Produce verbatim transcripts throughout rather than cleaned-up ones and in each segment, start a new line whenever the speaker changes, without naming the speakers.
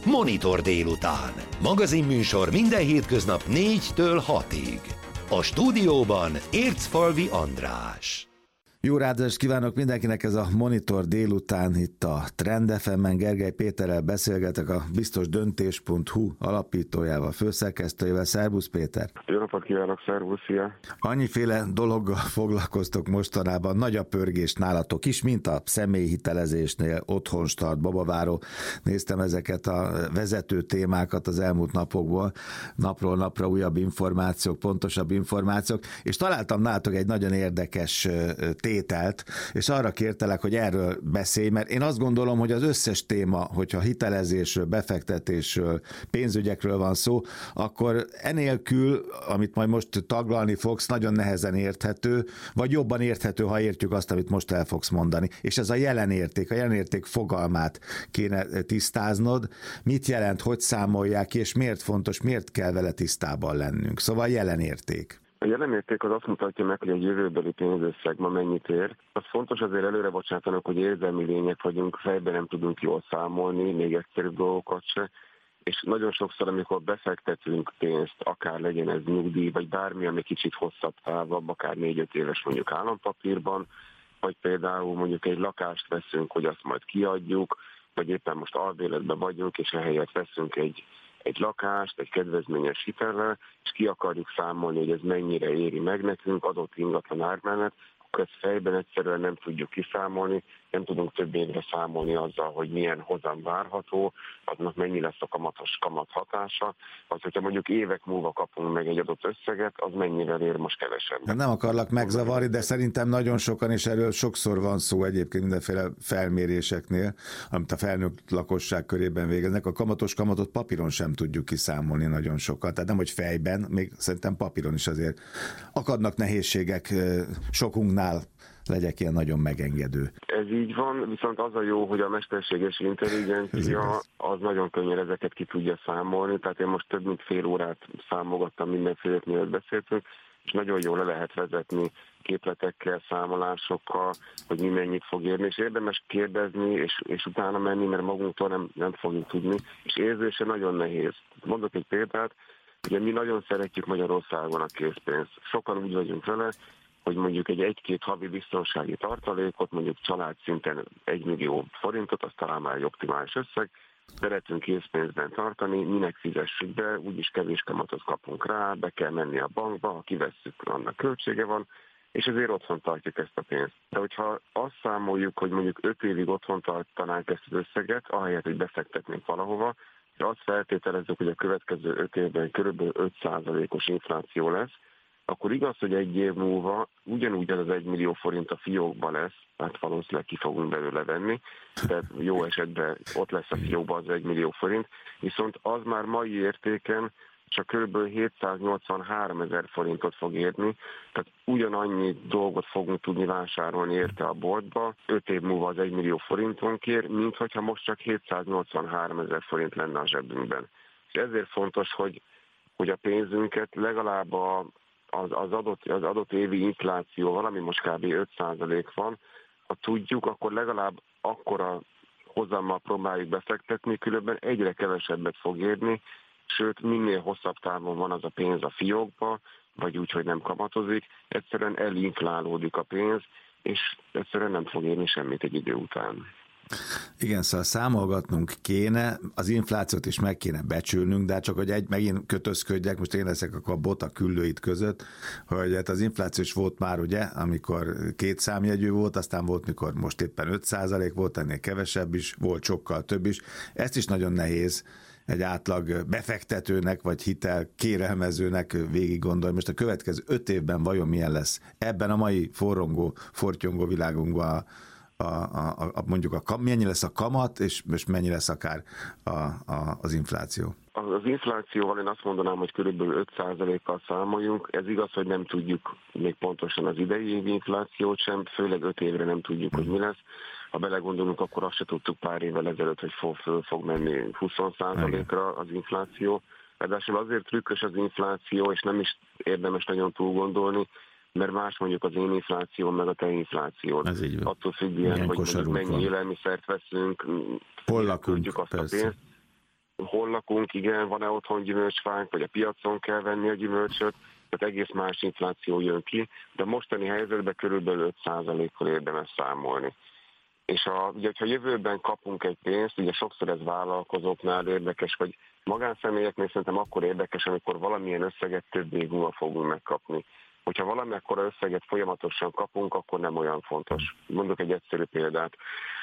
Monitor délután. Magazinműsor minden hétköznap négytől hatig. A stúdióban Ércfalvi András.
Jó ráadást kívánok mindenkinek, ez a Monitor délután itt a Trend ef em-en. Gergely Péterrel beszélgetek, a biztos döntés pont hu alapítójával, főszerkesztőjével. Szervusz Péter!
Jó napot kívánok, szervusz, szia!
Annyiféle dologgal foglalkoztok mostanában, nagy a pörgés nálatok is, mint a személyhitelezésnél, Otthonstart, Babaváró. Néztem ezeket a vezető témákat az elmúlt napokból, napról napra újabb információk, pontosabb információk, és találtam nálatok egy nagyon érdekes tételt, és arra kértelek, hogy erről beszélj, mert én azt gondolom, hogy az összes téma, hogyha hitelezésről, befektetésről, pénzügyekről van szó, akkor enélkül, amit majd most taglalni fogsz, nagyon nehezen érthető, vagy jobban érthető, ha értjük azt, amit most el fogsz mondani. És ez a jelenérték, a jelenérték fogalmát kéne tisztáznod. Mit jelent, hogy számolják ki, és miért fontos, miért kell vele tisztában lennünk? Szóval jelenérték.
A jelenérték az azt mutatja meg, hogy egy jövőbeli pénzösszeg ma mennyit ér. Az fontos azért előre bocsátanak, hogy érzelmi lények vagyunk, fejben nem tudunk jól számolni, még egyszerűbb dolgokat se. És nagyon sokszor, amikor befektetünk pénzt, akár legyen ez nyugdíj, vagy bármi, ami kicsit hosszabb távabb, akár négy-öt éves mondjuk állampapírban, vagy például mondjuk egy lakást veszünk, hogy azt majd kiadjuk, vagy éppen most albérletben vagyunk, és ehelyett veszünk egy egy lakást, egy kedvezményes hitellel, és ki akarjuk számolni, hogy ez mennyire éri meg nekünk adott ingatlan ár mellett, akkor ezt fejben egyszerűen nem tudjuk kiszámolni, nem tudunk több évre számolni azzal, hogy milyen hozam várható, aznak mennyi lesz a kamatos kamat hatása, az, hogyha mondjuk évek múlva kapunk meg egy adott összeget, az mennyivel ér most kevesebb.
Nem akarlak megzavarni, de szerintem nagyon sokan, és erről sokszor van szó egyébként mindenféle felméréseknél, amit a felnőtt lakosság körében végeznek, a kamatos kamatot papíron sem tudjuk kiszámolni nagyon sokat, tehát nem, hogy fejben, még szerintem papíron is azért akadnak nehézségek sokunknál, legyek ilyen nagyon megengedő.
Ez így van, viszont az a jó, hogy a mesterséges intelligencia az nagyon könnyen ezeket ki tudja számolni, tehát én most több mint fél órát számogattam mindenfélét, mielőtt beszéltünk, és nagyon jól le lehet vezetni képletekkel, számolásokkal, hogy mi mennyit fog érni, és érdemes kérdezni, és, és utána menni, mert magunktól nem, nem fogjuk tudni, és érzése nagyon nehéz. Mondok egy példát, ugye mi nagyon szeretjük Magyarországon a készpénzt. Sokan úgy vagyunk vele, hogy mondjuk egy egy-két havi biztonsági tartalékot, mondjuk család szinten egy millió forintot, az talán már egy optimális összeg, szeretünk készpénzben tartani, minek fizessük be, úgyis kevés kamatot kapunk rá, be kell menni a bankba, ha kivesszük, annak költsége van, és ezért otthon tartjuk ezt a pénzt. De hogyha azt számoljuk, hogy mondjuk öt évig otthon tartanánk ezt az összeget, ahelyett, hogy befektetnénk valahova, és azt feltételezzük, hogy a következő öt évben kb. öt százalékos infláció lesz, akkor igaz, hogy egy év múlva ugyanúgy ez az egy millió forint a fiókban lesz, hát valószínűleg ki fogunk belőle venni, tehát jó esetben ott lesz a fiókban az egy millió forint, viszont az már mai értéken csak kb. hétszáznyolcvanhárom ezer forintot fog érni, tehát ugyanannyi dolgot fogunk tudni vásárolni érte a boltba, öt év múlva az egy millió forintonkért, mint hogyha most csak hétszáznyolcvanhárom ezer forint lenne a zsebünkben. És ezért fontos, hogy, hogy a pénzünket legalább a Az, az, adott, az adott évi infláció, valami most kb. öt százalék van, ha tudjuk, akkor legalább akkora hozammal próbáljuk befektetni, különben egyre kevesebbet fog érni, sőt, minél hosszabb távon van az a pénz a fiókba, vagy úgy, hogy nem kamatozik, egyszerűen elinflálódik a pénz, és egyszerűen nem fog érni semmit egy idő után.
Igen, szóval számolgatnunk kéne, az inflációt is meg kéne becsülnünk, de csak hogy egy, megint kötözködjek, most én leszek akkor a bot a küllőit között, hogy hát az infláció is volt már, ugye, amikor két számjegyű volt, aztán volt, mikor most éppen öt százalék volt, ennél kevesebb is, volt sokkal több is. Ezt is nagyon nehéz egy átlag befektetőnek, vagy hitel kérelmezőnek végig gondolni. Most a következő öt évben vajon milyen lesz ebben a mai forrongó, fortyongó világunkban a, a, a, a, mondjuk a, mennyi lesz a kamat, és, és mennyi lesz akár a, a, az infláció?
Az inflációval én azt mondanám, hogy körülbelül öt százalékkal számoljunk. Ez igaz, hogy nem tudjuk még pontosan az idei évi inflációt sem, főleg öt évre nem tudjuk, hogy mi lesz. Ha belegondolunk, akkor azt se tudtuk pár évvel ezelőtt, hogy fog, föl fog menni húsz százalékra az infláció. Ráadásul azért trükkös az infláció, és nem is érdemes nagyon túl gondolni, mert más mondjuk az én infláció, meg a te infláció. Attól függően, hogy mondjuk mennyi élelmiszert veszünk,
hol lakunk,
azt
persze.
a pénzt. hol lakunk, igen, van-e otthon gyümölcsfánk, vagy a piacon kell venni a gyümölcsöt, tehát egész más infláció jön ki, de a mostani helyzetben körülbelül öt százalékkal érdemes számolni. És a, ugye, ha jövőben kapunk egy pénzt, ugye sokszor ez vállalkozóknál érdekes, vagy magánszemélyeknél szerintem akkor érdekes, amikor valamilyen összeget több év múlva fogunk megkapni. Hogyha valamekkora összeget folyamatosan kapunk, akkor nem olyan fontos. Mondok egy egyszerű példát.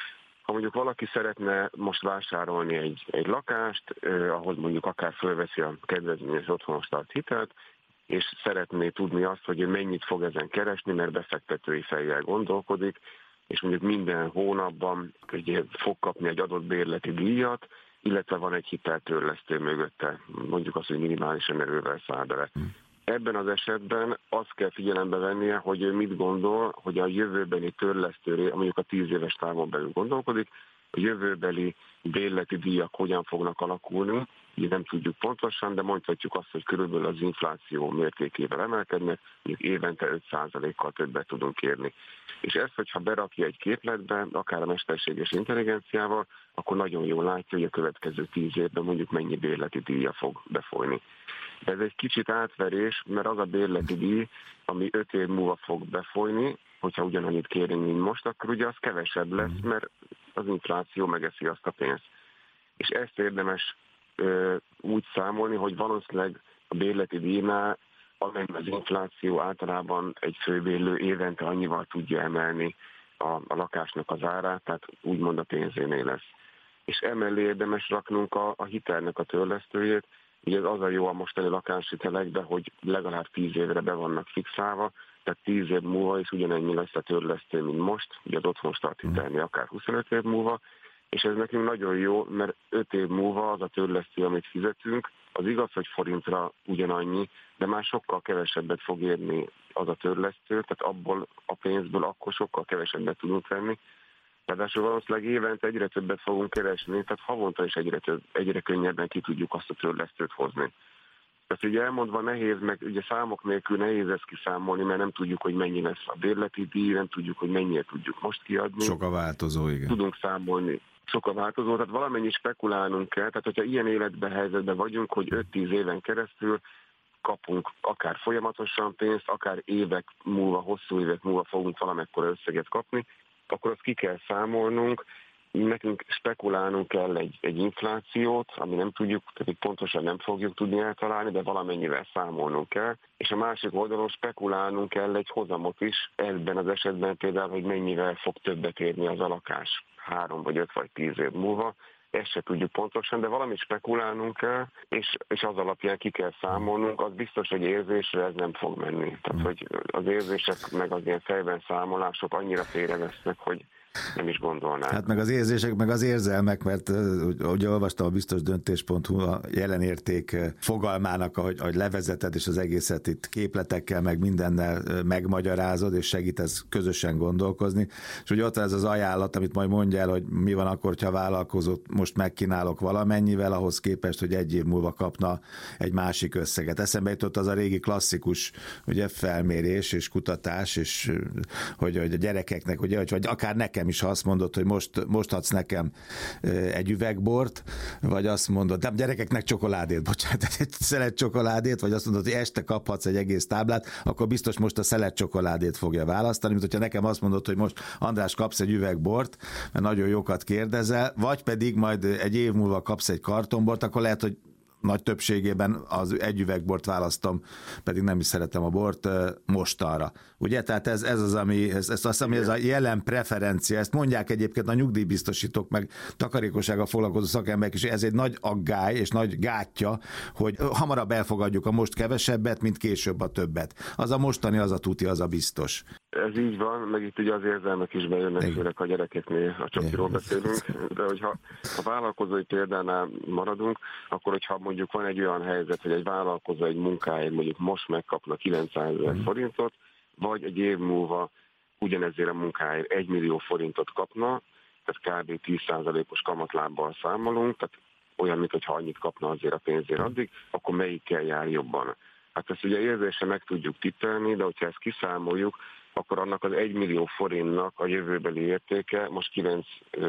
Ha mondjuk valaki szeretne most vásárolni egy, egy lakást, eh, ahhoz mondjuk akár fölveszi a kedvezményes otthonstart hitelt, és szeretné tudni azt, hogy ő mennyit fog ezen keresni, mert befektetői fejjel gondolkodik, és mondjuk minden hónapban ugye, fog kapni egy adott bérleti díjat, illetve van egy hiteltörlesztő mögötte, mondjuk azt, hogy minimálisan erővel száll bele. Ebben az esetben azt kell figyelembe vennie, hogy ő mit gondol, hogy a jövőbeli törlesztőre, mondjuk a tíz éves távon belül gondolkodik, a jövőbeli bérleti díjak hogyan fognak alakulni, ugye nem tudjuk pontosan, de mondhatjuk azt, hogy körülbelül az infláció mértékével emelkednek, mondjuk évente öt százalékkal többet tudunk kérni. És ezt, hogyha berakja egy képletbe, akár a mesterséges intelligenciával, akkor nagyon jól látja, hogy a következő tíz évben mondjuk mennyi bérleti díja fog befolyni. De ez egy kicsit átverés, mert az a bérleti díj, ami öt év múlva fog befolyni, hogyha ugyanannyit kérünk, mint most, akkor ugye az kevesebb lesz, mert az infláció megeszi azt a pénzt. És ezt érdemes ö, úgy számolni, hogy valószínűleg a bérleti díjnál, amennyi az infláció általában egy főbérlő évente annyival tudja emelni a, a lakásnak az árát, tehát úgymond a pénzénél lesz. És emellé érdemes raknunk a, a hitelnek a törlesztőjét. Ugye ez az a jó a mostani lakáshitelekben, hogy legalább tíz évre be vannak fixálva, tehát tíz év múlva is ugyanennyi lesz a törlesztő, mint most, ugye az otthonstart hitelnél akár huszonöt év múlva, és ez nekünk nagyon jó, mert öt év múlva az a törlesztő, amit fizetünk, az igaz, hogy forintra ugyanannyi, de már sokkal kevesebbet fog érni az a törlesztő, tehát abból a pénzből akkor sokkal kevesebbet tudunk venni. Ráadásul valószínűleg évente egyre többet fogunk keresni, tehát havonta is egyre, több, egyre könnyebben ki tudjuk azt a törlesztőt hozni. Tehát ugye elmondva nehéz, meg ugye számok nélkül nehéz ezt kiszámolni, mert nem tudjuk, hogy mennyi lesz a bérleti díj, nem tudjuk, hogy mennyire tudjuk most kiadni.
Sok a változó, igen.
Tudunk számolni. Sok a változó, tehát valamennyi spekulálnunk kell, tehát hogyha ilyen életben helyzetben vagyunk, hogy öt-tíz éven keresztül kapunk akár folyamatosan pénzt, akár évek múlva, hosszú évek múlva fogunk valamekkora összeget kapni, akkor azt ki kell számolnunk, nekünk spekulálnunk kell egy, egy inflációt, ami nem tudjuk, tehát pontosan nem fogjuk tudni eltalálni, de valamennyivel számolnunk kell, és a másik oldalon spekulálnunk kell egy hozamot is, ebben az esetben például, hogy mennyivel fog többet érni az a lakás három vagy öt vagy tíz év múlva, ezt se tudjuk pontosan, de valamit spekulálnunk kell, és, és az alapján ki kell számolnunk, az biztos, hogy érzésre ez nem fog menni. Tehát, hogy az érzések meg az ilyen fejben számolások annyira félrevesznek, hogy nem is gondolnám.
Hát meg az érzések, meg az érzelmek, mert ugye olvastam a biztos döntés pont hu a jelenérték fogalmának, ahogy, ahogy levezeted, és az egészet itt képletekkel, meg mindennel megmagyarázod, és segítesz közösen gondolkozni. És ugye ott van ez az ajánlat, amit majd mondjál, hogy mi van akkor, ha a vállalkozót most megkínálok valamennyivel, ahhoz képest, hogy egy év múlva kapna egy másik összeget. Eszembe jutott az a régi klasszikus ugye, felmérés és kutatás, és hogy, hogy a gyerekeknek, ugye, vagy akár nekem is, ha azt mondod, hogy most, most adsz nekem egy üvegbort, vagy azt mondod, de gyerekeknek csokoládét, bocsánat, egy szelet csokoládét, vagy azt mondod, hogy este kaphatsz egy egész táblát, akkor biztos most a szelet csokoládét fogja választani, mint hogyha nekem azt mondod, hogy most András kapsz egy üvegbort, mert nagyon jókat kérdezel, vagy pedig majd egy év múlva kapsz egy kartonbort, akkor lehet, hogy nagy többségében az egy üvegbort választom, pedig nem is szeretem a bort mostanra. Ugye? Tehát ez, ez az, ami, ez, ez az, ami ez a jelen preferencia, ezt mondják egyébként a nyugdíjbiztosítók, meg takarékossággal foglalkozó szakemberek is, ez egy nagy aggály és nagy gátja, hogy hamarabb elfogadjuk a most kevesebbet, mint később a többet. Az a mostani, az a tuti, az a biztos.
Ez így van, meg itt ugye az érzelmek is bejönnek, főleg a gyerekeknél, a csokiról beszélünk, de hogyha a vállalkozói példánál maradunk, akkor hogyha mondjuk van egy olyan helyzet, hogy egy vállalkozó egy munkáért mondjuk most megkapna kilencszázezer forintot, vagy egy év múlva ugyanezért a munkáért egy millió forintot kapna, tehát kb. tíz százalékos kamatlábbal számolunk, tehát olyan, mintha annyit kapna azért a pénzért addig, akkor melyikkel jár jobban. Hát ezt ugye érzésre meg tudjuk tippelni, de hogyha ezt kiszámoljuk, akkor annak az egymillió forintnak a jövőbeli értéke most kilenc,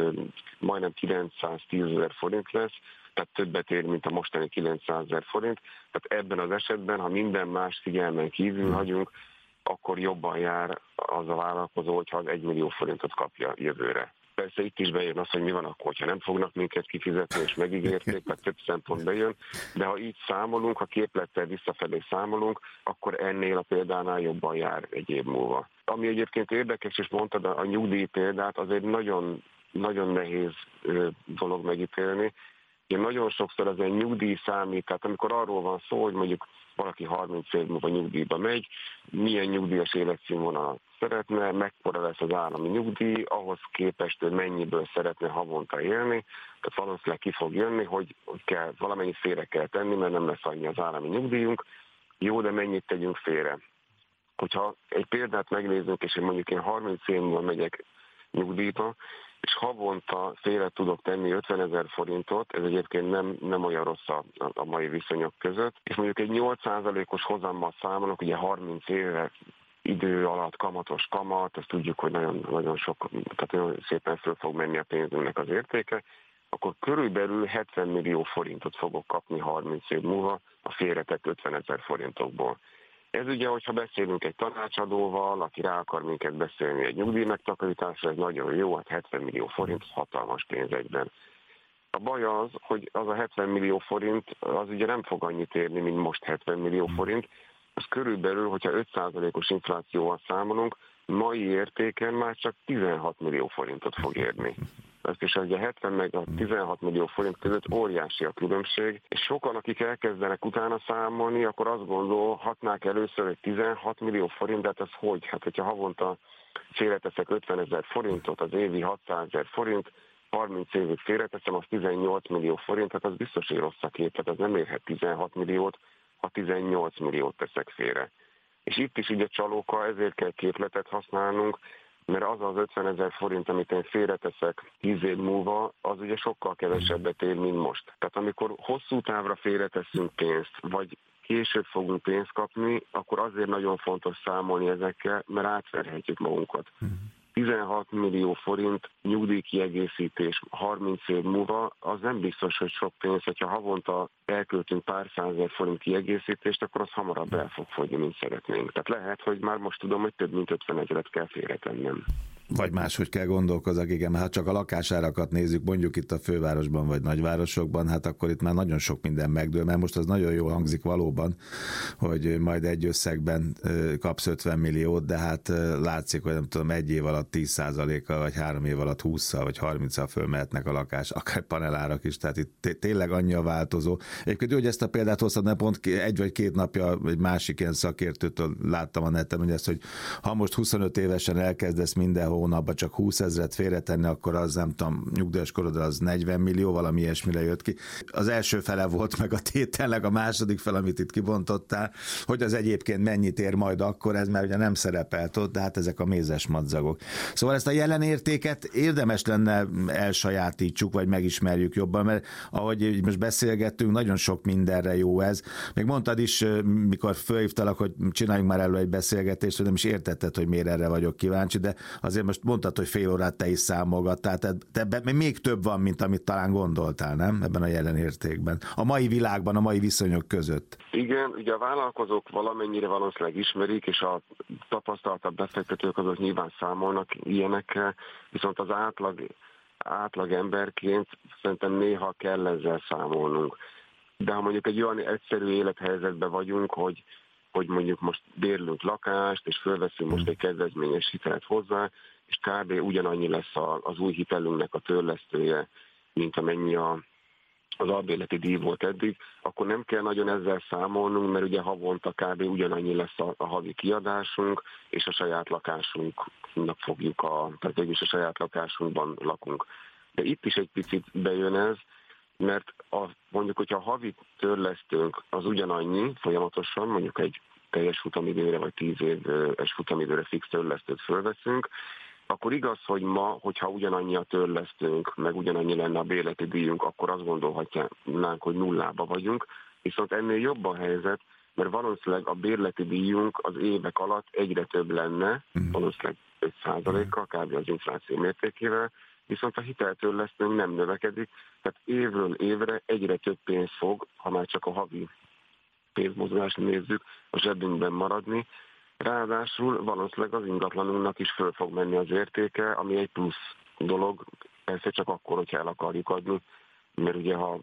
majdnem kilencszáztízezer forint lesz, tehát többet ér, mint a mostani kilencszázezer forint. Tehát ebben az esetben, ha minden más figyelmen kívül hagyunk, akkor jobban jár az a vállalkozó, hogyha az egymillió forintot kapja jövőre. Persze itt is bejön az, hogy mi van akkor, ha nem fognak minket kifizetni, és megígérték, mert több szempont bejön, de ha így számolunk, ha képlettel visszafelé számolunk, akkor ennél a példánál jobban jár egy év múlva. Ami egyébként érdekes, és mondtad a nyugdíj példát, az egy nagyon, nagyon nehéz dolog megítélni. Ugye nagyon sokszor az egy nyugdíj számít, tehát amikor arról van szó, hogy mondjuk valaki harminc év múlva nyugdíjba megy, milyen nyugdíjas életszínvonalat szeretne, mekkora lesz az állami nyugdíj, ahhoz képest, hogy mennyiből szeretne havonta élni, tehát valószínűleg ki fog jönni, hogy kell, valamennyit félre kell tenni, mert nem lesz annyi az állami nyugdíjunk. Jó, de mennyit tegyünk félre? Hogyha egy példát megnézzünk, és én mondjuk én harminc év múlva megyek nyugdíjba, és havonta félre tudok tenni ötvenezer forintot, ez egyébként nem, nem olyan rossz a, a mai viszonyok között, és mondjuk egy nyolc százalékos hozammal számolok, ugye harminc éve idő alatt kamatos kamat, azt tudjuk, hogy nagyon, nagyon sok, tehát nagyon szépen föl fog menni a pénzünknek az értéke, akkor körülbelül hetven millió forintot fogok kapni harminc év múlva a félretett ötvenezer forintokból. Ez ugye, hogyha beszélünk egy tanácsadóval, aki rá akar minket beszélni egy nyugdíjmegtakarításra, ez nagyon jó, hát hetven millió forint, hatalmas pénz egyben. A baj az, hogy az a hetven millió forint, az ugye nem fog annyit érni, mint most hetven millió forint, az körülbelül, hogyha öt százalékos inflációval számolunk, mai értéken már csak tizenhat millió forintot fog érni. Ezt is ugye hetven meg a tizenhat millió forint között óriási a különbség, és sokan, akik elkezdenek utána számolni, akkor azt gondolhatnák először, hogy tizenhat millió forint, de hát ez hogy? Hát, hogyha havonta félreteszek ötvenezer forintot, az évi hatszázezer forint, harminc évig félreteszem, az tizennyolc millió forint, hát az biztos, hogy rossz a kép, tehát az nem érhet tizenhat milliót, ha tizennyolc milliót teszek félre. És itt is ugye csalóka, ezért kell képletet használnunk, mert az az ötvenezer forint, amit én félreteszek tíz év múlva, az ugye sokkal kevesebbet ér, mint most. Tehát amikor hosszú távra félreteszünk pénzt, vagy később fogunk pénzt kapni, akkor azért nagyon fontos számolni ezekkel, mert átverhetjük magunkat. tizenhat millió forint nyugdíjkiegészítés harminc év múlva, az nem biztos, hogy sok pénz, hogyha havonta elköltünk pár százezer forint kiegészítést, akkor az hamarabb el fog fogyni, mint szeretnénk. Tehát lehet, hogy már most tudom, hogy több mint ötven ezeret kell félretennem.
Vagy máshogy kell gondolkozni, igen, mert ha csak a lakásárakat nézzük, mondjuk itt a fővárosban vagy nagyvárosokban, hát akkor itt már nagyon sok minden megdől, mert most az nagyon jól hangzik valóban, hogy majd egy összegben kapsz ötven milliót, de hát látszik, hogy nem tudom, egy év alatt tíz százalékkal, vagy három év alatt hússzal, vagy harminccal fölmehetnek a lakás, akár panelárak is, tehát itt tényleg annyi a változó. Egyébként, hogy ezt a példát hoztam, mert pont egy vagy két napja egy másik ilyen szakértőtől láttam a neten, hogy ezt, hogy ha most huszonöt évesen elkezdesz mindenhol hónapban csak húsz ezret félretenni, akkor az nem tudom, nyugdíjas korodra az negyven millió, valami ilyesmire jött ki. Az első fele volt meg a tételnek, a második fel, amit itt kibontottál, hogy az egyébként mennyit ér majd akkor, ez már ugye nem szerepelt ott, de hát ezek a mézes madzagok. Szóval ezt a jelenértéket érdemes lenne elsajátítsuk, vagy megismerjük jobban, mert ahogy most beszélgettünk, nagyon sok mindenre jó ez. Még mondtad is, mikor fölhívtalak, hogy csináljunk már elő egy beszélgetést, hogy nem is értetted, hogy miért erre vagyok kíváncsi, de azért most mondtad, hogy fél órát te is számolgattál, tehát ebben még több van, mint amit talán gondoltál, nem? Ebben a jelenértékben. A mai világban, a mai viszonyok között.
Igen, ugye a vállalkozók valamennyire valószínűleg ismerik, és a tapasztaltabb befektetők azok nyilván számolnak ilyenekkel, viszont az átlag, átlag emberként szerintem néha kell ezzel számolnunk. De ha mondjuk egy olyan egyszerű élethelyzetben vagyunk, hogy hogy mondjuk most bérlünk lakást, és fölveszünk most egy kedvezményes hitelt hozzá, és kb. Ugyanannyi lesz az új hitelünknek a törlesztője, mint amennyi a, az albérleti díj volt eddig, akkor nem kell nagyon ezzel számolnunk, mert ugye havonta kb. Ugyanannyi lesz a, a havi kiadásunk, és a saját lakásunknak fogjuk, a, tehát végülis a saját lakásunkban lakunk. De itt is egy picit bejön ez, mert a, mondjuk, hogyha a havi törlesztőnk az ugyanannyi folyamatosan, mondjuk egy teljes futamidőre vagy tíz éves futamidőre fix törlesztőt fölveszünk, akkor igaz, hogy ma, hogyha ugyanannyi a törlesztőnk, meg ugyanannyi lenne a bérleti díjunk, akkor azt gondolhatnánk, hogy nullába vagyunk, viszont ennél jobb a helyzet, mert valószínűleg a bérleti díjunk az évek alatt egyre több lenne, uh-huh. valószínűleg öt százalékkal, kb. Az infláció mértékével, viszont a hiteltörlesztőnk nem növekedik, tehát évről évre egyre több pénz fog, ha már csak a havi pénzmozgást nézzük, a zsebünkben maradni. Ráadásul valószínűleg az ingatlanunknak is föl fog menni az értéke, ami egy plusz dolog, persze csak akkor, hogyha el akarjuk adni, mert ugye ha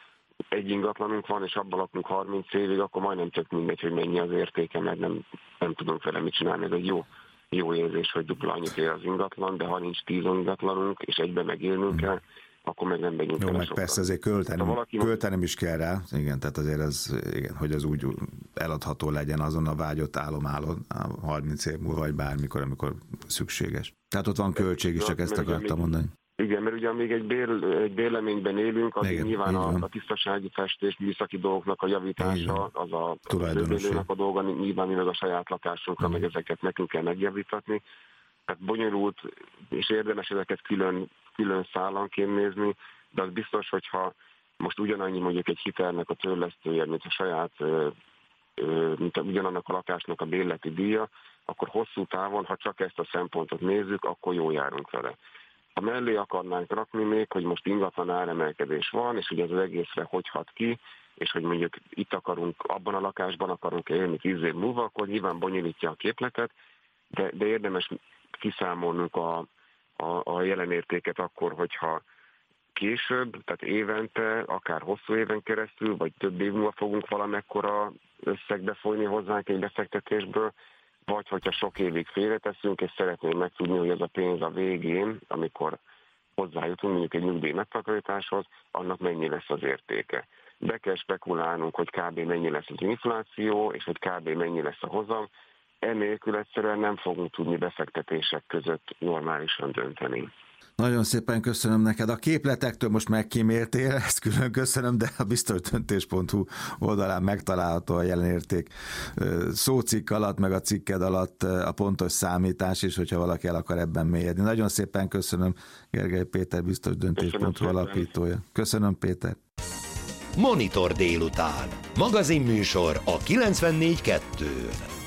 egy ingatlanunk van, és abban lakunk harminc évig, akkor majdnem tök mindegy, hogy mennyi az értéke, mert nem, nem tudunk vele mit csinálni. Ez egy jó, jó érzés, hogy dupla annyit ér az ingatlan, de ha nincs tíz ingatlanunk, és egyben megélnünk kell, akkor meg nem megyünk
Jó,
el
meg
sokkal.
persze azért költenem, valaki... költenem is kell rá, igen, tehát azért ez, igen, hogy az úgy eladható legyen azon a vágyott álomálon harminc év múlva, vagy bármikor, amikor szükséges. Tehát ott van költség is, csak ezt akartam mondani.
Igen, mert ugye még egy, bér, egy bérleményben élünk, az nyilván a, a tisztasági festés, műszaki dolgoknak a javítása, az a tulajdonosnak a dolga, nyilván mi meg a saját lakásunkra, meg ezeket nekünk kell megjavítatni. Tehát bonyolult, és érdemes ezeket külön, külön szállanként nézni, de az biztos, hogyha most ugyanannyi mondjuk egy hitelnek a törlesztője, mint a saját, mint a, ugyanannak a lakásnak a bérleti díja, akkor hosszú távon, ha csak ezt a szempontot nézzük, akkor jól járunk vele. Ha mellé akarnánk rakni még, hogy most ingatlan áremelkedés van, és hogy ez az egészre hogy hat ki, és hogy mondjuk itt akarunk, abban a lakásban akarunk élni tíz év múlva, akkor nyilván bonyolítja a képletet, de, de érdemes kiszámolnunk a, a, a jelenértéket akkor, hogyha később, tehát évente, akár hosszú éven keresztül, vagy több év múlva fogunk valamekkora összegbe folyni hozzánk egy befektetésből, vagy hogyha sok évig félreteszünk, és szeretnénk megtudni, hogy ez a pénz a végén, amikor hozzájutunk mondjuk egy nyugdíj megtakarításhoz, annak mennyi lesz az értéke. Be kell spekulálnunk, hogy kb. Mennyi lesz az infláció, és hogy kb. Mennyi lesz a hozam. Ennélkül egyszerűen nem fogunk tudni befektetések között normálisan dönteni.
Nagyon szépen köszönöm neked. A képletektől most megkíméltél, ezt külön köszönöm, de a biztosdöntés pont hu oldalán megtalálható a jelenérték szócikk alatt, meg a cikked alatt a pontos számítás is, hogyha valaki el akar ebben mélyedni. Nagyon szépen köszönöm, Gergely Péter, biztosdöntés pont hu alapítója. Köszönöm, Péter.
Monitor délután. Magazinműsor a kilencvennégy kettőn.